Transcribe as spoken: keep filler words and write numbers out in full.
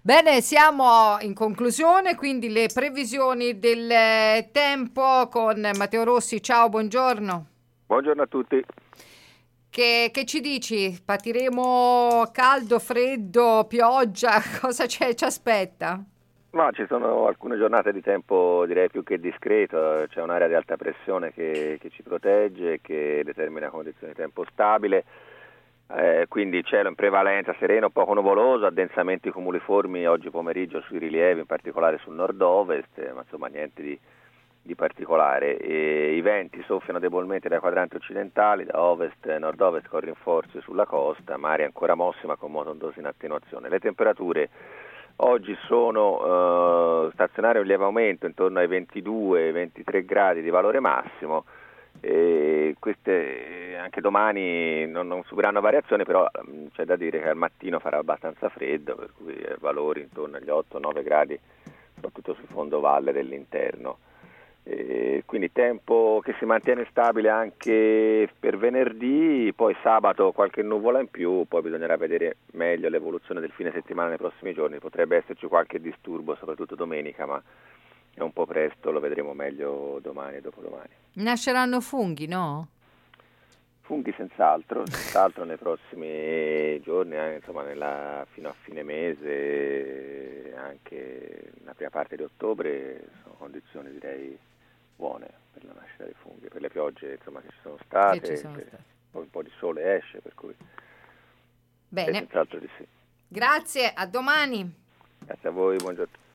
Bene, siamo in conclusione, quindi le previsioni del eh, tempo con Matteo Rossi. Ciao, buongiorno. Buongiorno a tutti. Che, che ci dici? Partiremo caldo, freddo, pioggia? Cosa c'è, ci aspetta? No, ci sono alcune giornate di tempo direi più che discreto, c'è un'area di alta pressione che, che ci protegge, che determina condizioni di tempo stabile, eh, quindi cielo in prevalenza sereno, poco nuvoloso, addensamenti cumuliformi oggi pomeriggio sui rilievi, in particolare sul nord-ovest, eh, ma insomma niente di, di particolare. E i venti soffiano debolmente dai quadranti occidentali, da ovest e nord-ovest con rinforzi sulla costa, mare ancora mosse ma con moto ondoso in attenuazione. Le temperature oggi sono eh, stazionarie un lieve aumento intorno ai ventidue ventitré gradi di valore massimo, e queste anche domani non, non subiranno variazioni, però mh, c'è da dire che al mattino farà abbastanza freddo, per cui eh, valori intorno agli otto nove gradi, soprattutto sul fondovalle dell'interno. E quindi tempo che si mantiene stabile anche per venerdì, poi sabato qualche nuvola in più, poi bisognerà vedere meglio l'evoluzione del fine settimana nei prossimi giorni, potrebbe esserci qualche disturbo soprattutto domenica, ma è un po' presto, lo vedremo meglio domani e dopodomani. Nasceranno funghi, no? Funghi senz'altro, senz'altro nei prossimi giorni, eh, insomma nella, fino a fine mese, anche nella prima parte di ottobre, sono condizioni direi buone per la nascita dei funghi, per le piogge insomma, che ci sono Che ci state, sono che stati. poi un po' di sole esce, per cui è Bene, senz'altro di sì. grazie, a domani. Grazie a voi, buongiorno.